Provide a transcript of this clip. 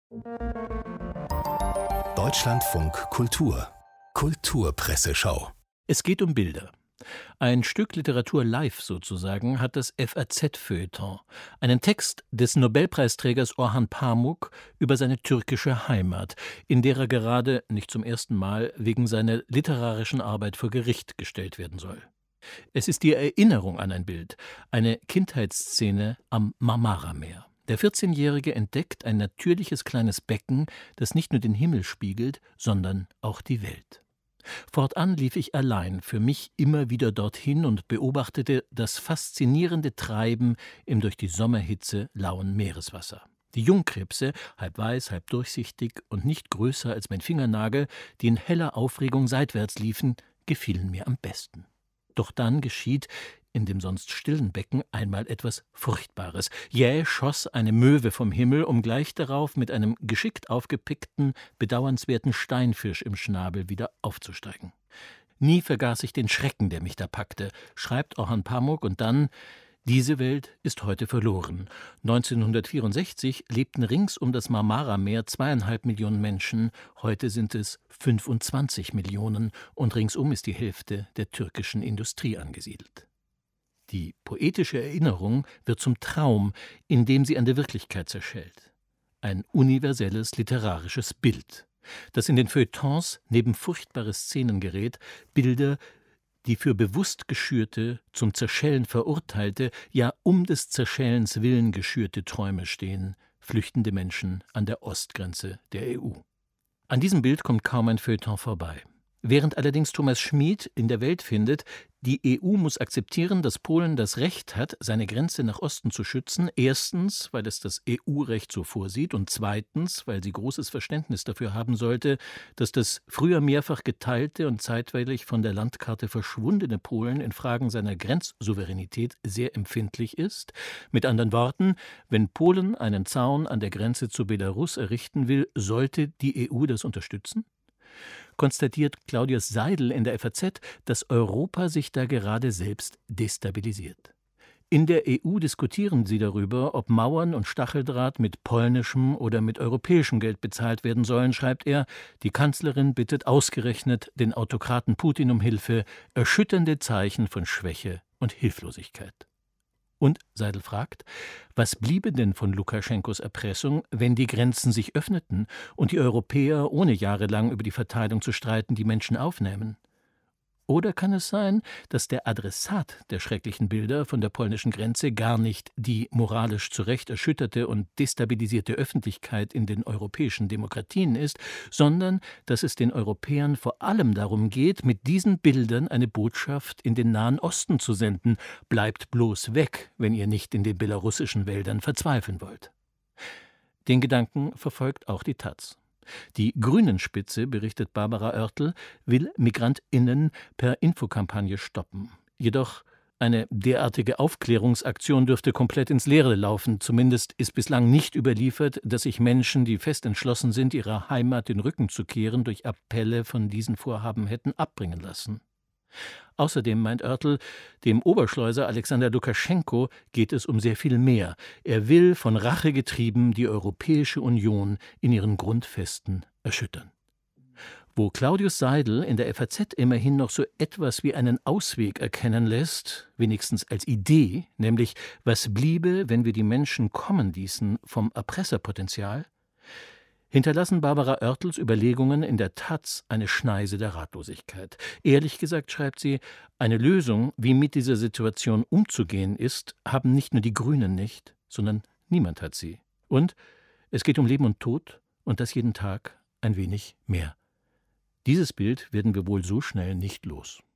Deutschlandfunk Kultur Kulturpresseschau. Es geht um Bilder. Ein Stück Literatur live sozusagen hat das FAZ-Feuilleton, einen Text des Nobelpreisträgers Orhan Pamuk über seine türkische Heimat, in der er gerade, nicht zum ersten Mal, wegen seiner literarischen Arbeit vor Gericht gestellt werden soll. Es ist die Erinnerung an ein Bild, eine Kindheitsszene am Marmara-Meer. Der 14-Jährige entdeckt ein natürliches kleines Becken, das nicht nur den Himmel spiegelt, sondern auch die Welt. Fortan lief ich allein, für mich immer wieder dorthin und beobachtete das faszinierende Treiben im durch die Sommerhitze lauen Meereswasser. Die Jungkrebse, halb weiß, halb durchsichtig und nicht größer als mein Fingernagel, die in heller Aufregung seitwärts liefen, gefielen mir am besten. Doch dann geschieht in dem sonst stillen Becken einmal etwas Furchtbares. Jäh schoss eine Möwe vom Himmel, um gleich darauf mit einem geschickt aufgepickten, bedauernswerten Steinfisch im Schnabel wieder aufzusteigen. Nie vergaß ich den Schrecken, der mich da packte, schreibt Orhan Pamuk, und dann: Diese Welt ist heute verloren. 1964 lebten rings um das Marmara-Meer 2,5 Millionen Menschen, heute sind es 25 Millionen und ringsum ist die Hälfte der türkischen Industrie angesiedelt. Die poetische Erinnerung wird zum Traum, in dem sie an der Wirklichkeit zerschellt. Ein universelles literarisches Bild, das in den Feuilletons neben furchtbare Szenen gerät, Bilder, die für bewusst geschürte, zum Zerschellen verurteilte, ja um des Zerschellens willen geschürte Träume stehen, flüchtende Menschen an der Ostgrenze der EU. An diesem Bild kommt kaum ein Feuilleton vorbei. Während allerdings Thomas Schmid in der Welt findet, die EU muss akzeptieren, dass Polen das Recht hat, seine Grenze nach Osten zu schützen, erstens, weil es das EU-Recht so vorsieht, und zweitens, weil sie großes Verständnis dafür haben sollte, dass das früher mehrfach geteilte und zeitweilig von der Landkarte verschwundene Polen in Fragen seiner Grenzsouveränität sehr empfindlich ist. Mit anderen Worten, wenn Polen einen Zaun an der Grenze zu Belarus errichten will, sollte die EU das unterstützen? Konstatiert Claudius Seidel in der FAZ, dass Europa sich da gerade selbst destabilisiert. In der EU diskutieren sie darüber, ob Mauern und Stacheldraht mit polnischem oder mit europäischem Geld bezahlt werden sollen, schreibt er. Die Kanzlerin bittet ausgerechnet den Autokraten Putin um Hilfe, erschütternde Zeichen von Schwäche und Hilflosigkeit. Und Seidel fragt, was bliebe denn von Lukaschenkos Erpressung, wenn die Grenzen sich öffneten und die Europäer, ohne jahrelang über die Verteilung zu streiten, die Menschen aufnähmen? Oder kann es sein, dass der Adressat der schrecklichen Bilder von der polnischen Grenze gar nicht die moralisch zu Recht erschütterte und destabilisierte Öffentlichkeit in den europäischen Demokratien ist, sondern dass es den Europäern vor allem darum geht, mit diesen Bildern eine Botschaft in den Nahen Osten zu senden: Bleibt bloß weg, wenn ihr nicht in den belarussischen Wäldern verzweifeln wollt. Den Gedanken verfolgt auch die taz. Die Grünen-Spitze, berichtet Barbara Oertel, will MigrantInnen per Infokampagne stoppen. Jedoch eine derartige Aufklärungsaktion dürfte komplett ins Leere laufen. Zumindest ist bislang nicht überliefert, dass sich Menschen, die fest entschlossen sind, ihrer Heimat den Rücken zu kehren, durch Appelle von diesen Vorhaben hätten abbringen lassen. Außerdem, meint Oertel, dem Oberschleuser Alexander Lukaschenko geht es um sehr viel mehr. Er will, von Rache getrieben, die Europäische Union in ihren Grundfesten erschüttern. Wo Claudius Seidel in der FAZ immerhin noch so etwas wie einen Ausweg erkennen lässt, wenigstens als Idee, nämlich was bliebe, wenn wir die Menschen kommen ließen vom Erpresserpotenzial, hinterlassen Barbara Oertels Überlegungen in der taz eine Schneise der Ratlosigkeit. Ehrlich gesagt, schreibt sie, eine Lösung, wie mit dieser Situation umzugehen ist, haben nicht nur die Grünen nicht, sondern niemand hat sie. Und es geht um Leben und Tod, und das jeden Tag ein wenig mehr. Dieses Bild werden wir wohl so schnell nicht los.